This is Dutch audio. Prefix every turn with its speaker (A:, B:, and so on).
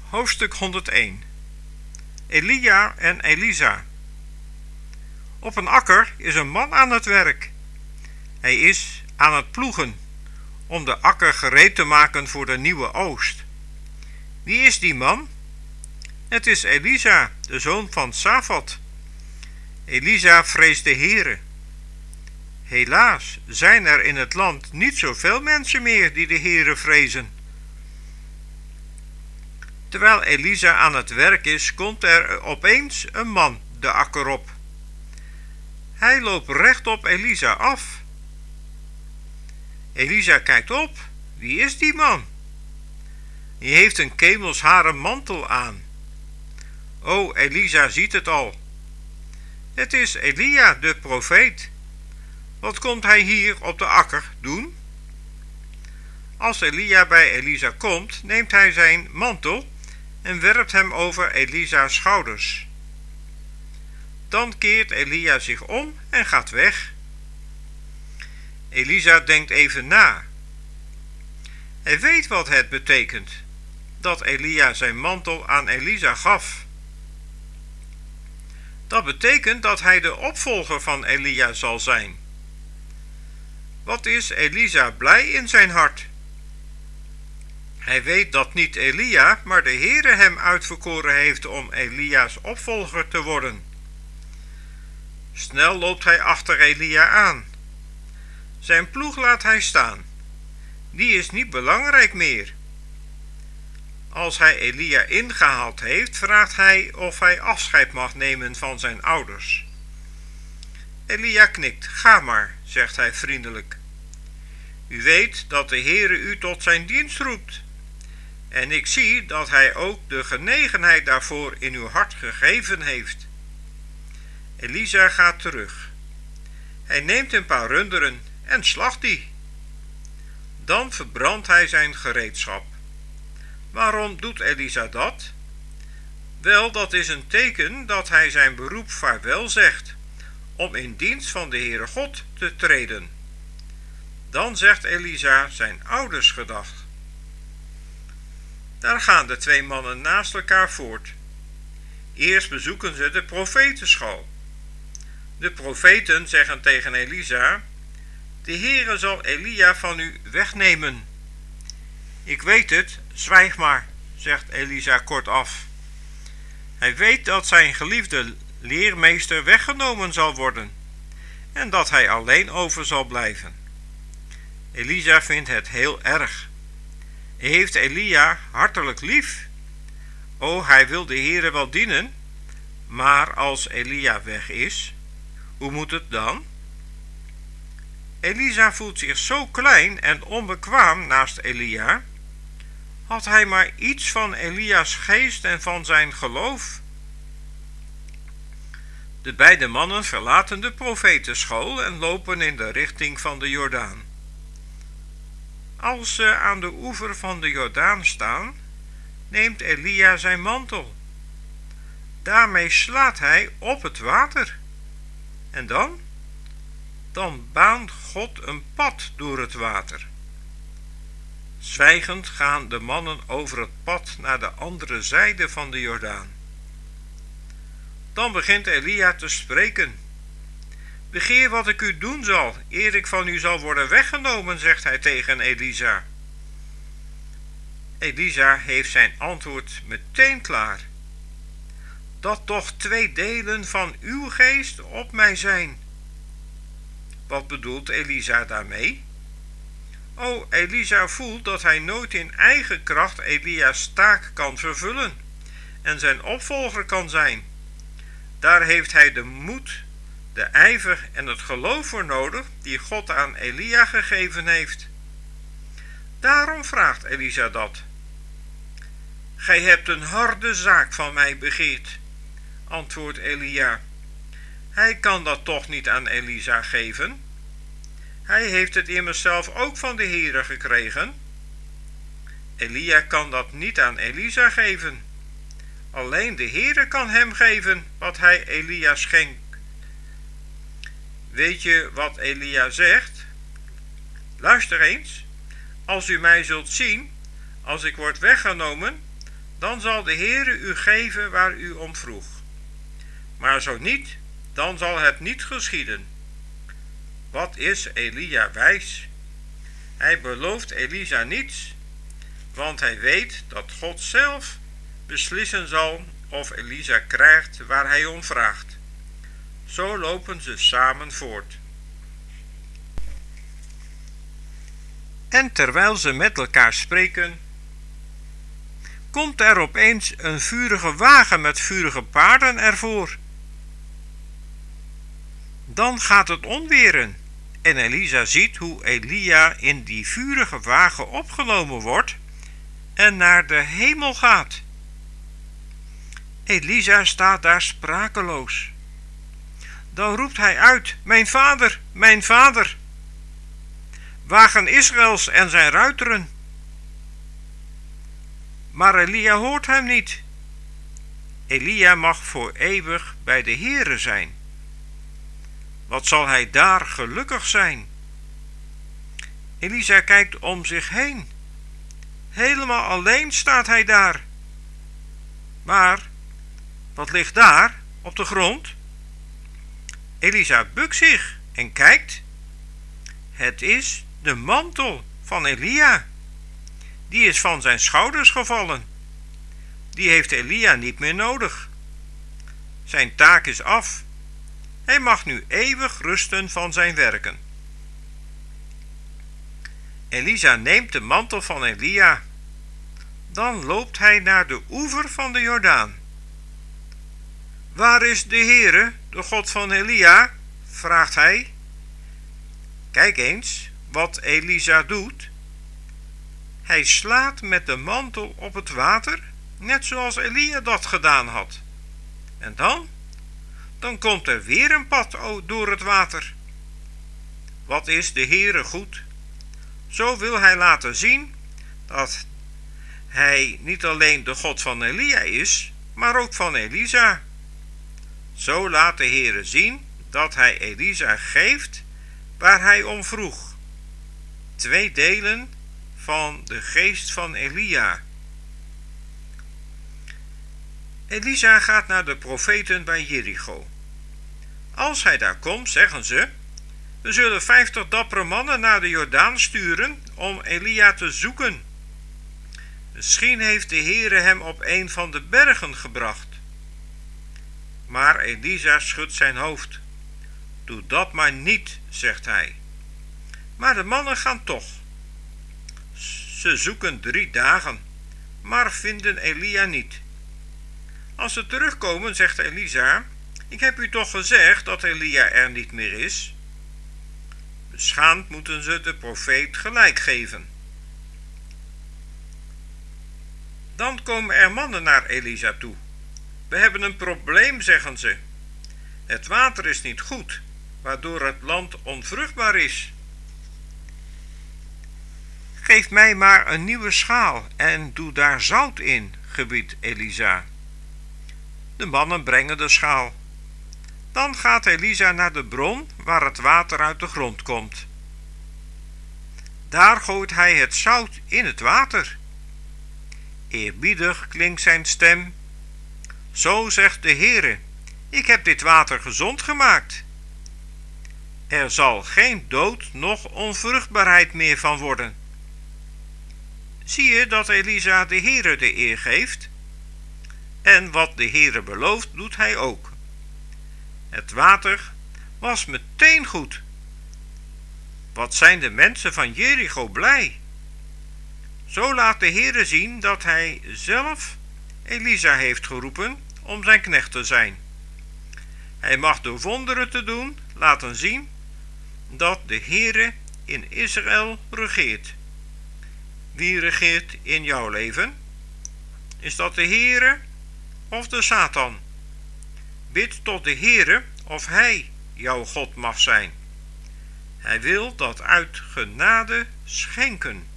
A: Hoofdstuk 101. Elia en Elisa. Op een akker is een man aan het werk. Hij is aan het ploegen om de akker gereed te maken voor de nieuwe oogst. Wie is die man? Het is Elisa, de zoon van Safat. Elisa vreest de Heere. Helaas zijn er in het land niet zoveel mensen meer die de Heere vrezen. Terwijl Elisa aan het werk is, komt er opeens een man de akker op. Hij loopt recht op Elisa af. Elisa kijkt op. Wie is die man? Die heeft een kemelsharen mantel aan. O, Elisa ziet het al. Het is Elia, de profeet. Wat komt hij hier op de akker doen? Als Elia bij Elisa komt, neemt hij zijn mantel en werpt hem over Elisa's schouders. Dan keert Elia zich om en gaat weg. Elisa denkt even na. Hij weet wat het betekent, dat Elia zijn mantel aan Elisa gaf. Dat betekent dat hij de opvolger van Elia zal zijn. Wat is Elisa blij in zijn hart? Hij weet dat niet Elia, maar de Heere hem uitverkoren heeft om Elia's opvolger te worden. Snel loopt hij achter Elia aan. Zijn ploeg laat hij staan. Die is niet belangrijk meer. Als hij Elia ingehaald heeft, vraagt hij of hij afscheid mag nemen van zijn ouders. Elia knikt. Ga maar, zegt hij vriendelijk. U weet dat de Heere u tot zijn dienst roept. En ik zie dat hij ook de genegenheid daarvoor in uw hart gegeven heeft. Elisa gaat terug. Hij neemt een paar runderen en slacht die. Dan verbrandt hij zijn gereedschap. Waarom doet Elisa dat? Wel, dat is een teken dat hij zijn beroep vaarwel zegt, om in dienst van de Heere God te treden. Dan zegt Elisa zijn ouders gedag. Daar gaan de twee mannen naast elkaar voort. Eerst bezoeken ze de profetenschool. De profeten zeggen tegen Elisa: de Heere zal Elia van u wegnemen. Ik weet het, zwijg maar, zegt Elisa kortaf. Hij weet dat zijn geliefde leermeester weggenomen zal worden en dat hij alleen over zal blijven. Elisa vindt het heel erg. Hij heeft Elia hartelijk lief. O, hij wil de Heere wel dienen, maar als Elia weg is, hoe moet het dan? Elisa voelt zich zo klein en onbekwaam naast Elia. Had hij maar iets van Elia's geest en van zijn geloof? De beide mannen verlaten de profetenschool en lopen in de richting van de Jordaan. Als ze aan de oever van de Jordaan staan, neemt Elia zijn mantel. Daarmee slaat hij op het water. En dan? Dan baant God een pad door het water. Zwijgend gaan de mannen over het pad naar de andere zijde van de Jordaan. Dan begint Elia te spreken. Begeer wat ik u doen zal, eer ik van u zal worden weggenomen, zegt hij tegen Elisa. Elisa heeft zijn antwoord meteen klaar. Dat toch 2 delen van uw geest op mij zijn. Wat bedoelt Elisa daarmee? O, Elisa voelt dat hij nooit in eigen kracht Elia's taak kan vervullen en zijn opvolger kan zijn. Daar heeft hij de moed, de ijver en het geloof voor nodig die God aan Elia gegeven heeft. Daarom vraagt Elisa dat. Gij hebt een harde zaak van mij begeerd, antwoordt Elia. Hij kan dat toch niet aan Elisa geven? Hij heeft het immers zelf ook van de Heere gekregen. Elia kan dat niet aan Elisa geven. Alleen de Heere kan hem geven wat hij Elia schenkt. Weet je wat Elia zegt? Luister eens. Als u mij zult zien, als ik word weggenomen, dan zal de Heere u geven waar u om vroeg. Maar zo niet, dan zal het niet geschieden. Wat is Elia wijs? Hij belooft Elisa niets, want hij weet dat God zelf beslissen zal of Elisa krijgt waar hij om vraagt. Zo lopen ze samen voort. En terwijl ze met elkaar spreken, komt er opeens een vurige wagen met vurige paarden ervoor. Dan gaat het onweren en Elisa ziet hoe Elia in die vurige wagen opgenomen wordt en naar de hemel gaat. Elisa staat daar sprakeloos. Dan roept hij uit: mijn vader, mijn vader! Wagen Israëls en zijn ruiteren. Maar Elia hoort hem niet. Elia mag voor eeuwig bij de Heere zijn. Wat zal hij daar gelukkig zijn? Elisa kijkt om zich heen. Helemaal alleen staat hij daar. Maar wat ligt daar op de grond? Elisa bukt zich en kijkt. Het is de mantel van Elia. Die is van zijn schouders gevallen. Die heeft Elia niet meer nodig. Zijn taak is af. Hij mag nu eeuwig rusten van zijn werken. Elisa neemt de mantel van Elia. Dan loopt hij naar de oever van de Jordaan. Waar is de Heere, de God van Elia? Vraagt hij. Kijk eens wat Elisa doet. Hij slaat met de mantel op het water, net zoals Elia dat gedaan had. En dan komt er weer een pad door het water. Wat is de Heere goed? Zo wil hij laten zien dat hij niet alleen de God van Elia is, maar ook van Elisa. Zo laat de Heere zien dat hij Elisa geeft waar hij om vroeg. 2 delen van de geest van Elia. Elisa gaat naar de profeten bij Jericho. Als hij daar komt, zeggen ze: we zullen 50 dappere mannen naar de Jordaan sturen om Elia te zoeken. Misschien heeft de Heere hem op een van de bergen gebracht. Maar Elisa schudt zijn hoofd. Doe dat maar niet, zegt hij. Maar de mannen gaan toch. Ze zoeken 3 dagen, maar vinden Elia niet. Als ze terugkomen, zegt Elisa: ik heb u toch gezegd dat Elia er niet meer is? Beschaamd moeten ze de profeet gelijk geven. Dan komen er mannen naar Elisa toe. We hebben een probleem, zeggen ze. Het water is niet goed, waardoor het land onvruchtbaar is. Geef mij maar een nieuwe schaal en doe daar zout in, gebiedt Elisa. De mannen brengen de schaal. Dan gaat Elisa naar de bron waar het water uit de grond komt. Daar gooit hij het zout in het water. Eerbiedig klinkt zijn stem. Zo zegt de Heere: ik heb dit water gezond gemaakt. Er zal geen dood noch onvruchtbaarheid meer van worden. Zie je dat Elisa de Heere de eer geeft? En wat de Heere belooft, doet hij ook. Het water was meteen goed. Wat zijn de mensen van Jericho blij. Zo laat de Heere zien dat hij zelf Elisa heeft geroepen om zijn knecht te zijn. Hij mag door wonderen te doen laten zien dat de Heere in Israël regeert. Wie regeert in jouw leven? Is dat de Heere of de Satan? Bid tot de Heere of hij jouw God mag zijn. Hij wil dat uit genade schenken.